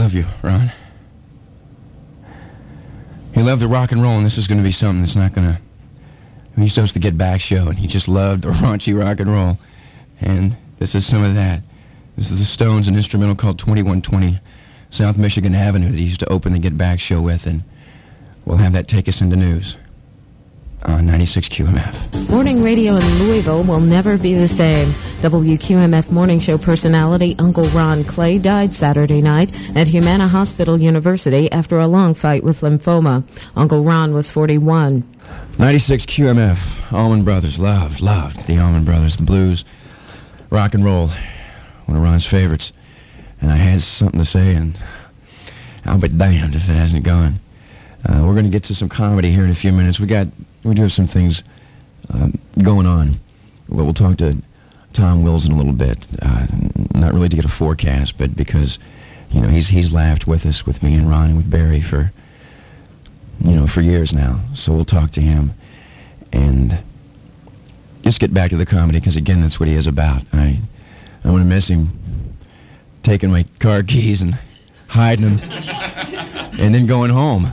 love you, Ron. He loved the rock and roll, and this is going to be something that's not going to... He used to host the Get Back show, and he just loved the raunchy rock and roll. And this is some of that. This is the Stones, an instrumental called 2120 South Michigan Avenue that he used to open the Get Back show with, and we'll have that take us into news on 96 QMF. Morning radio in Louisville will never be the same. WQMF morning show personality Uncle Ron Clay died Saturday night at Humana Hospital University after a long fight with lymphoma. Uncle Ron was 41. 96 QMF, Allman Brothers, loved the Allman Brothers, the blues, rock and roll, one of Ron's favorites. And I had something to say, and I'll be damned if it hasn't gone. We're going to get to some comedy here in a few minutes. We do have some things going on. We'll talk to Tom Wills in a little bit. Not really to get a forecast, but because, you know, he's laughed with us, with me and Ron and with Barry for years now. So we'll talk to him and just get back to the comedy, because again, that's what he is about. I want to miss him taking my car keys and hiding them and then going home.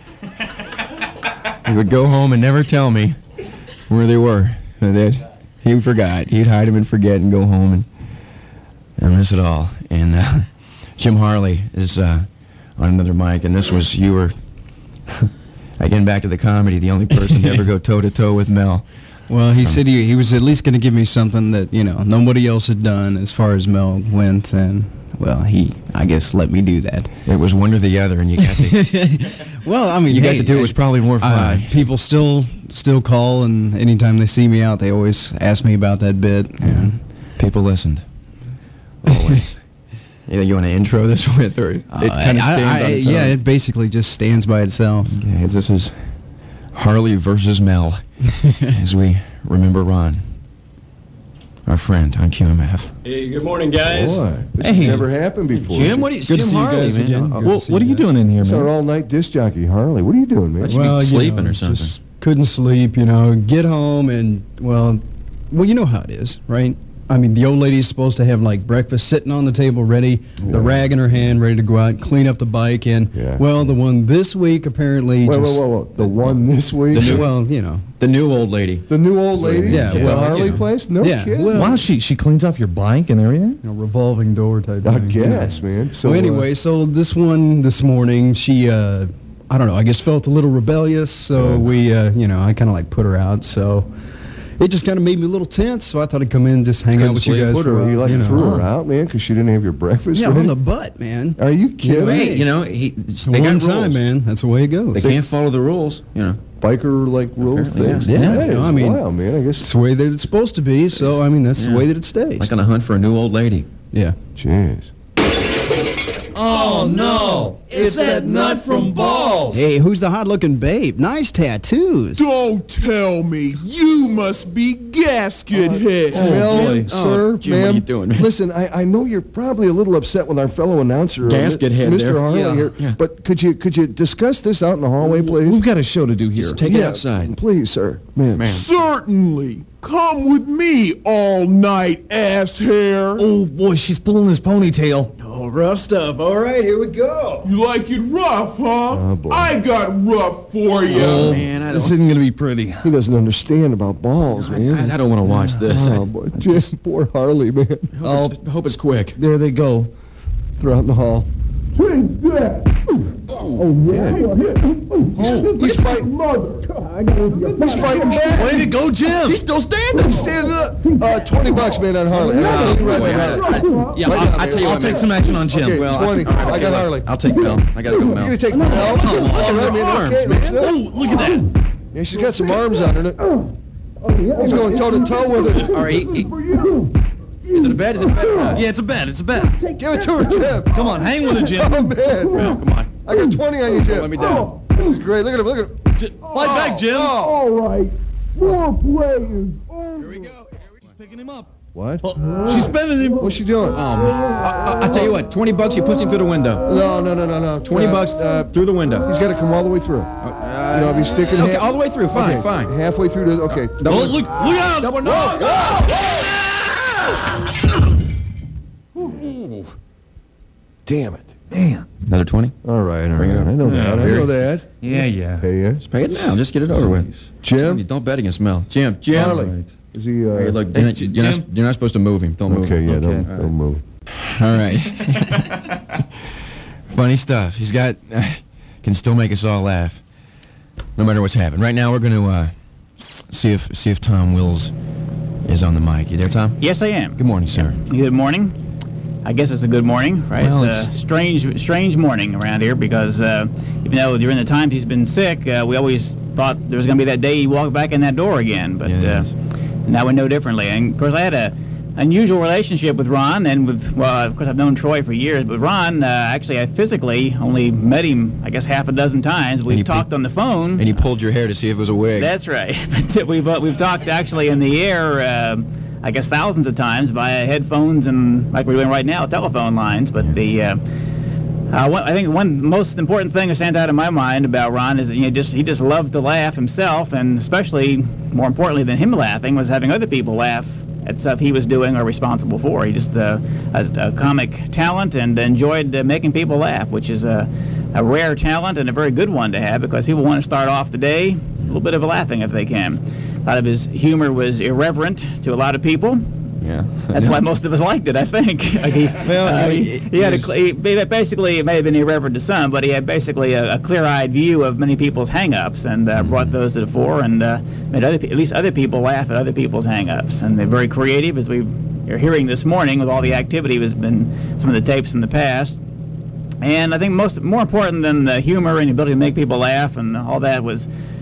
He would go home and never tell me where they were. He forgot. He'd hide them and forget and go home, and I miss it all. And Jim Harley is on another mic, and you were, again, back to the comedy, the only person to ever go toe-to-toe with Mel. Well, he said he was at least going to give me something that, nobody else had done as far as Mel went, and, well, he, I guess, let me do that. It was one or the other, and you got to... Well, I mean, you got to do it was probably more fun. People still call, and anytime they see me out, they always ask me about that bit. And people listened. Always. You want to intro this with, or it kind of stands on its own? Yeah, it basically just stands by itself. Okay, this is Harley versus Mel, as we remember Ron, our friend on QMF. Hey, good morning, guys. Boy, this has never happened before. Jim, what are you, Good to Jim see you Harley, guys man. again. What are you doing in here, man? It's our all-night disc jockey, Harley. What are you doing, man? Well, sleeping or something. Just couldn't sleep, get home and, well, you know how it is, right? I mean, the old lady's supposed to have, like, breakfast sitting on the table ready, the rag in her hand, ready to go out and clean up the bike, and, well, the one this week apparently Whoa. The one this week? The new old lady. The new old lady? Yeah. The Harley place? No kidding. Well, wow, she cleans off your bike and everything? Revolving door type I thing. guess, man. So, anyway, so this one this morning, she, I don't know, I guess felt a little rebellious, so we, I kind of, like, put her out, so... It just kind of made me a little tense, so I thought I'd come in and just hang out with you guys. You threw her out, man, because she didn't have your breakfast? Yeah, on the butt, man. Are you kidding? Hey, they one got time, rules. man. That's the way it goes. They can't follow the rules, Biker, rule things? Yeah, That is I mean, wild, man. I guess it's the way that it's supposed to be, so, I mean, that's the way that it stays. Like on a hunt for a new old lady. Yeah. Jeez. Oh, no. It's that nut from Balls. Hey, who's the hot-looking babe? Nice tattoos. Don't tell me. You must be Gasket Head. Well, sir, Jim, ma'am, what are you doing, man? listen, I know you're probably a little upset with our fellow announcer, Gasket Head Mr. there. Harley here, but could you discuss this out in the hallway, please? We've got a show to do here. Just take it outside. Please, sir. Ma'am. Certainly. Come with me, all-night ass hair. Oh, boy, she's pulling his ponytail. Oh, rough stuff. All right, here we go. You like it rough, huh? Oh, boy. I got rough for you. Oh, man, I this don't- isn't going to be pretty. He doesn't understand about balls, man. I don't want to watch this. Oh, boy. Just poor Harley, man. I hope it's quick. There they go. Throw out in the hall. Take that. He's fighting. He's fighting back. Way to go, Jim! He's still standing. He's standing up. $20, man, on Harley. I tell you I'll what, take some action on Jim. Okay, Well, 20. I got Harley. I'll take Mel. I gotta go, You're Mel. going to take Mel? All right, man. Okay, let's do it. Oh, look at that. Yeah, she's got some arms on her. He's going toe-to-toe with her. All right. Is it a bet? Is it a bet or not? Yeah, it's a bet. It's a bet. Give it to her, Jim. Come on, hang with it, Jim. Oh, man. Mel, come on. I got 20 on you, Jim. Let me down. This is great. Look at him. Look at him. Fight back, Jim. All right. More play is over. Here we go. She's picking him up. What? Oh, she's spinning him. What's she doing? Oh, man. I tell you what, $20, you push him through the window. No. $20 through the window. He's got to come all the way through. If he's sticking Okay, all the way through. Fine, okay, fine. Halfway through to, okay. Oh, look out. Double no. Damn it. Man. Another 20? All right. Bring it up. I know that. I Here. know that. Yeah. Pay it. Just pay it now. Just get it over with. Jim? Don't bet against Mel. Jim. Charlie. Is he, Hey, look, Hey, you're not supposed to move him. Don't move Okay, him. yeah, Okay. don't move. All right. Funny stuff. He's got... can still make us all laugh, no matter what's happened. Right now, we're going to see if Tom Wills is on the mic. You there, Tom? Yes, I am. Good morning, sir. Good morning. I guess it's a good morning, right? Well, it's a strange morning around here because even though during the times he's been sick, we always thought there was going to be that day he walked back in that door again. But Yes. now we know differently. And of course, I had a unusual relationship with Ron, and with, well, of course, I've known Troy for years, but Ron, actually, I physically only met him, I guess, half a dozen times. We've talked on the phone. And he pulled your hair to see if it was a wig. That's right. But we've talked actually in the air, I guess, thousands of times via headphones and, like we're doing right now, telephone lines. But I think one most important thing that stands out in my mind about Ron is that he just loved to laugh himself, and especially, more importantly than him laughing, was having other people laugh at stuff he was doing or responsible for. He just a comic talent and enjoyed making people laugh, which is a rare talent and a very good one to have, because people want to start off the day a little bit of laughing if they can. A lot of his humor was irreverent to a lot of people. Yeah. That's why most of us liked it, I think. Basically, it may have been irreverent to some, but he had basically a clear-eyed view of many people's hang-ups and brought those to the fore and made at least other people laugh at other people's hang-ups. And they're very creative, as we are hearing this morning with all the activity has been some of the tapes in the past. And I think more important than the humor and the ability to make people laugh and all that was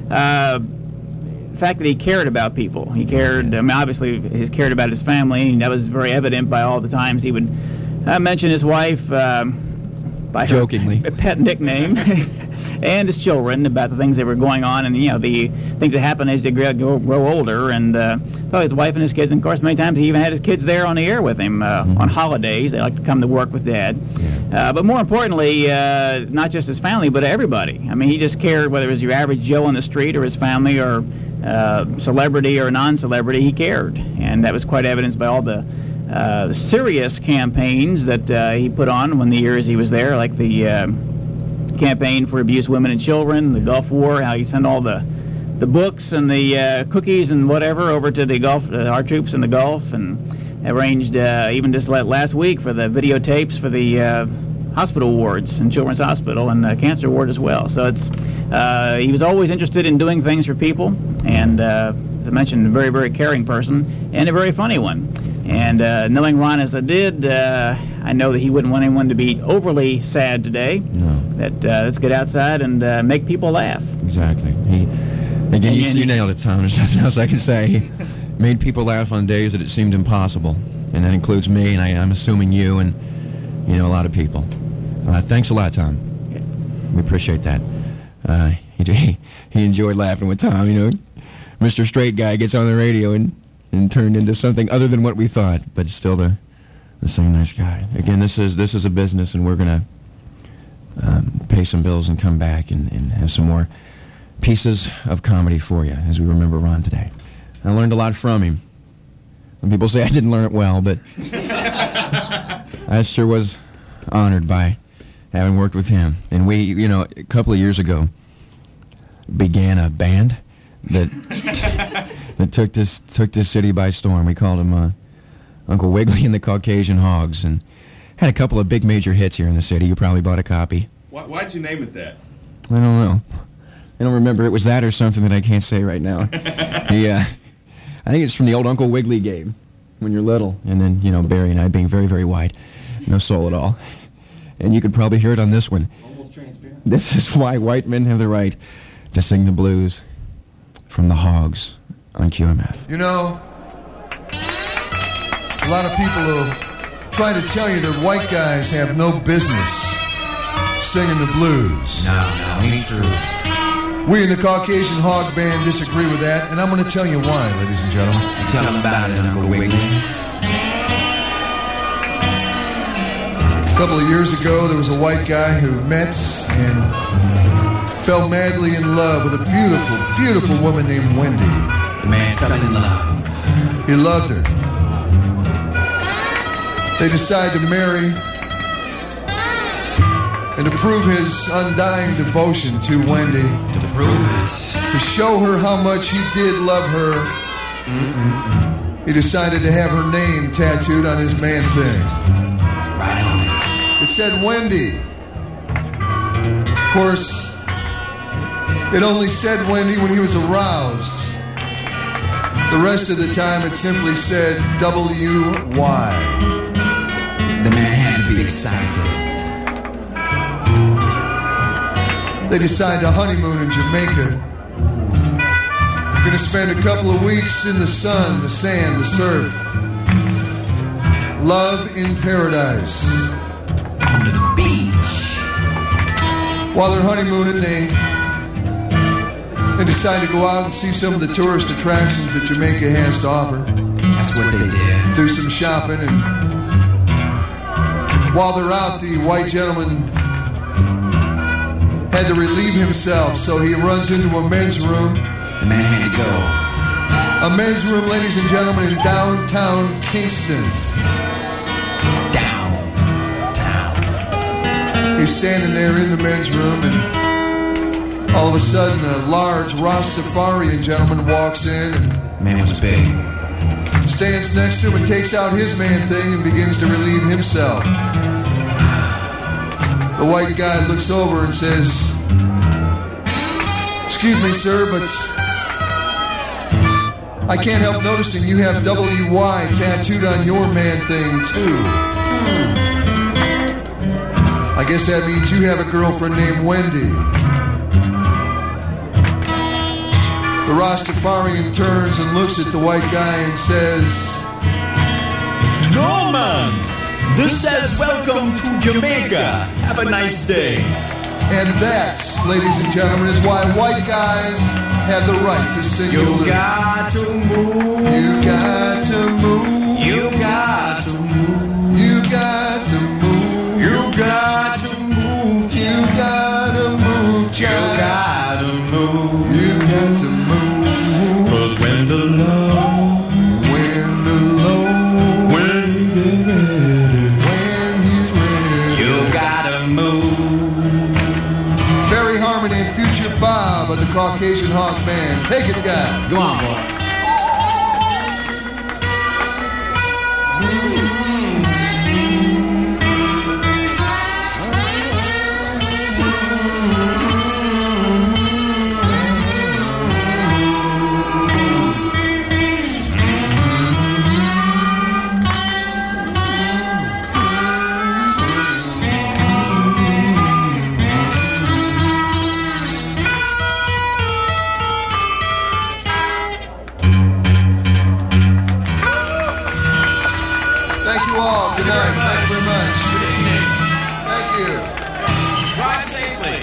the fact that he cared about people. He cared, I mean, obviously, he cared about his family, and that was very evident by all the times he would mention his wife by jokingly her pet nickname, and his children, about the things that were going on, and the things that happen as they grow older, and so his wife and his kids, and of course, many times he even had his kids there on the air with him on holidays. They like to come to work with Dad. But more importantly, not just his family, but everybody. I mean, he just cared whether it was your average Joe on the street or his family or celebrity or non-celebrity. He cared, and that was quite evidenced by all the serious campaigns that he put on when the years he was there, like the campaign for abused women and children, the Gulf War, how he sent all the books and the cookies and whatever over to the Gulf, our troops in the Gulf, and arranged even just last week for the videotapes for the hospital wards in Children's Hospital and cancer ward as well. So it's he was always interested in doing things for people, and as I mentioned, a very, very caring person and a very funny one. And knowing Ron as I did, I know that he wouldn't want anyone to be overly sad today. No. That let's get outside and make people laugh. Exactly. You nailed it, Tom. There's nothing else I can say. He made people laugh on days that it seemed impossible, and that includes me, and I'm assuming you, and a lot of people. Thanks a lot, Tom. Okay. We appreciate that. He enjoyed laughing with Tom. Mr. Straight Guy gets on the radio and turned into something other than what we thought, but still the same nice guy. Again, this is a business, and we're gonna pay some bills and come back and have some more pieces of comedy for you as we remember Ron today. I learned a lot from him. Some people say I didn't learn it well, but I sure was honored by having worked with him. And we, a couple of years ago, began a band that that took this city by storm. We called him Uncle Wiggly and the Caucasian Hogs, and had a couple of big major hits here in the city. You probably bought a copy. Why'd you name it that? I don't know. I don't remember. It was that or something that I can't say right now. I think it's from the old Uncle Wiggly game when you're little, and then Barry and I being very, very white, no soul at all, and you could probably hear it on this one. Almost transparent. This is why white men have the right to sing the blues from the Hogs on QMF. A lot of people will try to tell you that white guys have no business singing the blues. No, ain't true. We in the Caucasian Hog Band disagree with that, and I'm going to tell you why, ladies and gentlemen. Tell them about it, Uncle Wiggly. A couple of years ago, there was a white guy who met and fell madly in love with a beautiful, beautiful woman named Wendy. The man fell in love. He loved her. They decided to marry. and to prove his undying devotion to Wendy, to show her how much he did love her, he decided to have her name tattooed on his man thing. It said Wendy. Of course, it only said Wendy when he was aroused. The rest of the time it simply said W-Y. The man had to be excited. They decide to honeymoon in Jamaica. Gonna spend a couple of weeks in the sun, the sand, the surf. Love in paradise. Under the beach. While they're honeymooning, they decide to go out and see some of the tourist attractions that Jamaica has to offer. That's what they did. Do some shopping, and while they're out, the white gentleman had to relieve himself, so he runs into a men's room. The man had to go. A men's room, ladies and gentlemen, in downtown Kingston. Downtown. He's standing there in the men's room, and all of a sudden, a large Rastafarian gentleman walks in and Man was big. stands next to him and takes out his man thing and begins to relieve himself. The white guy looks over and says, "Excuse me, sir, but I can't help noticing you have W-Y tattooed on your man thing, too. I guess that means you have a girlfriend named Wendy." The Rastafarian turns and looks at the white guy and says, No, man. This says welcome to Jamaica. Have a nice day. and that, ladies and gentlemen, is why white guys have the right to sing the You blues. got to move. You got to move. You got to move. You got to move. You got to move. You got to move. You got to move. You got to move. 'Cause when the love, When the low, when you're ready, when he's ready. you gotta move. Barry Harmon and Future Bob of the Caucasian Hawk Band. Take it, guys. Go on, boy. Thank you all. Good night. Thank you very much. Thank you. Drive safely.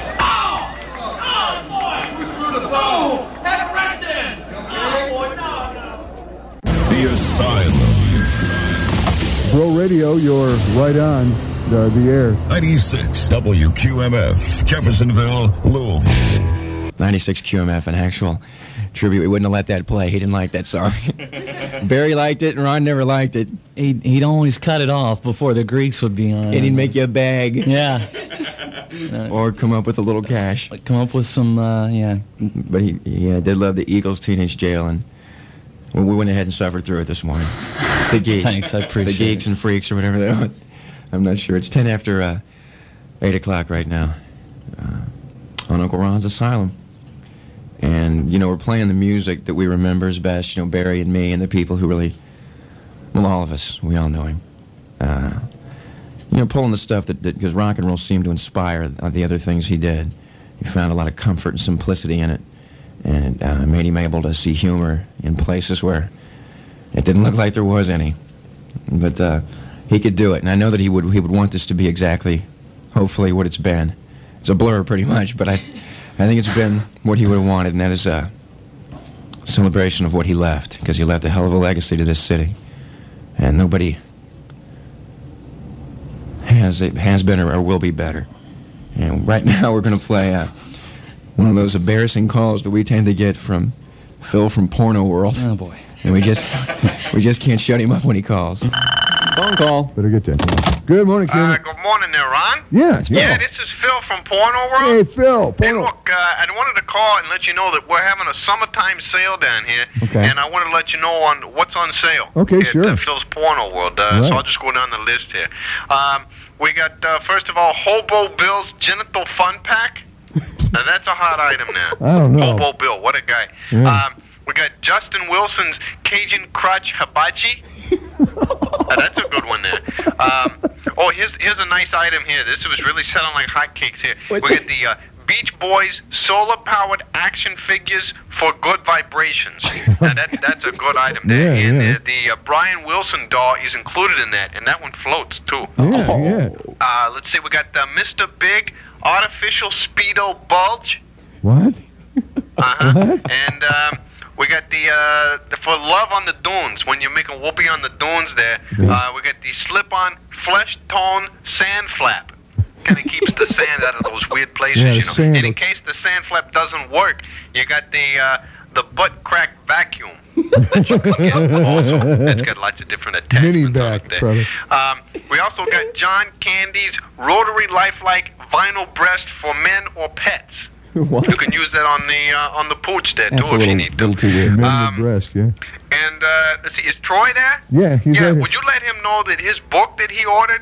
The Asylum. Bro Radio, you're right on the air. 96 WQMF, Jeffersonville, Louisville. 96 QMF, an actual tribute. We wouldn't have let that play. He didn't like that song. Barry liked it, and Ron never liked it. He'd always cut it off before the Greeks would be on. And he'd make you a bag. Yeah. Or come up with a little cash. Come up with some, yeah. But he did love the Eagles Teenage Jail, and we went ahead and suffered through it this morning. The geek. Thanks, I appreciate The geeks and freaks or whatever they are. I'm not sure. It's 10 after 8 o'clock right now on Uncle Ron's Asylum. And, you know, we're playing the music that we remember as best, you know, Barry and me and the people who really, well, all of us, we all know him. You know, pulling the stuff that because rock and roll seemed to inspire the other things he did. He found a lot of comfort and simplicity in it, and it made him able to see humor in places where it didn't look like there was any. But he could do it, and I know that he would want this to be exactly, hopefully, what it's been. It's a blur, pretty much, but I think it's been what he would have wanted, and that is a celebration of what he left, because he left a hell of a legacy to this city, and nobody has been or will be better. And right now we're going to play one of those embarrassing calls that we tend to get from Phil from Porno World. Oh, boy. And we just can't shut him up when he calls. Phone call. Better get that. Good morning, Kim. Good morning there, Ron. Yeah, it's Phil. Yeah, this is Phil from Porno World. Hey, Phil. Hey, Porno. look, I wanted to call and let you know that we're having a summertime sale down here. Okay. And I wanted to let you know on what's on sale. Okay, at, sure. Phil's Porno World. Right. So I'll just go down the list here. We got, first of all, Hobo Bill's Genital Fun Pack. Now, that's a hot item now. I don't know. Hobo Bill, what a guy. Yeah. We got Justin Wilson's Cajun Crotch Hibachi. That's a good one there. Here's a nice item here. This was really selling like hotcakes here. We got the Beach Boys solar-powered action figures for good vibrations. Now that's a good item there. Yeah, and yeah. the Brian Wilson doll is included in that, and that one floats too. Yeah. Let's see, we got Mr. Big artificial Speedo bulge. What? What? And we got the for Love on the Dunes. When you're making whoopee on the dunes there, we got the slip-on flesh tone sand flap. Kind of keeps the sand out of those weird places, Yeah, you know. sand. And in case the sand flap doesn't work, you got the butt crack vacuum that you can get also. It's got lots of different attachments. Mini on back, it there. brother. We also got John Candy's rotary lifelike vinyl breast for men or pets. What? You can use that on the pooch there That's too a if you little, need to. little too weird. Men with breast, yeah. And let's see, is Troy there? Yeah, he's right here. Would you let him know that his book that he ordered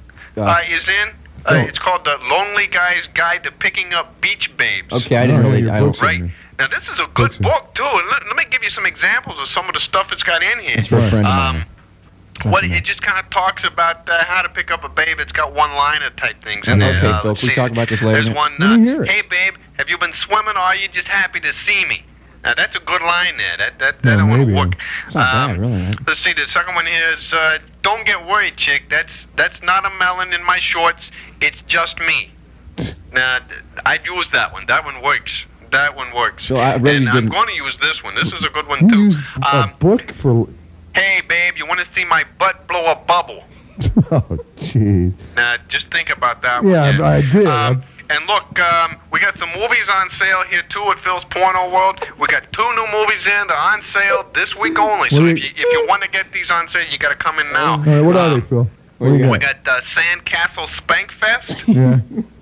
is in? It's called The Lonely Guy's Guide to Picking Up Beach Babes. Okay, I didn't really. I don't. Right. Now this is a good book too. And let me give you some examples of some of the stuff it's got in here. It's for a friend of mine. What it just kind of talks about how to pick up a babe. It's got one-liner type things in there. Okay, Phil. Let's Can we see. talk about this later? There's one. Let me hear it. Hey babe, have you been swimming or are you just happy to see me? Now that's a good line there. That Yeah, one maybe. will work. It's not bad, really. Right? Let's see. The second one here is don't get worried, chick. That's not a melon in my shorts. It's just me. Now I've used that one. That one works. That one works. So I really and I'm didn't. going to use this one. This is a good one Who too. used a book for... Hey babe, you want to see my butt blow a bubble? Oh, jeez. Now just think about that Yeah, one. I did. And look, we got some movies on sale here too at Phil's Porno World. We got 2 new movies in. They're on sale this week only. So if you want to get these on sale, you got to come in now. All right, what are they, Phil? What do you We got? got Sandcastle Spank Fest. Yeah.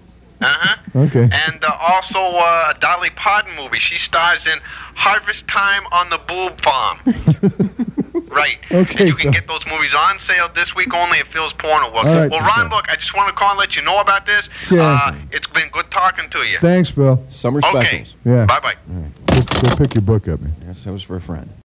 Okay. And also a Dolly Parton movie. She stars in Harvest Time on the Boob Farm. Right. Okay, And you can Phil. get those movies on sale this week only at Phil's Porno World. All right, Well, Ron, Phil. look, I just want to call and let you know about this. Yeah. It's been good talking to you. Thanks, Phil. Summer Okay. specials. Yeah. Bye-bye. Go pick your book up, man. Yes, that was for a friend.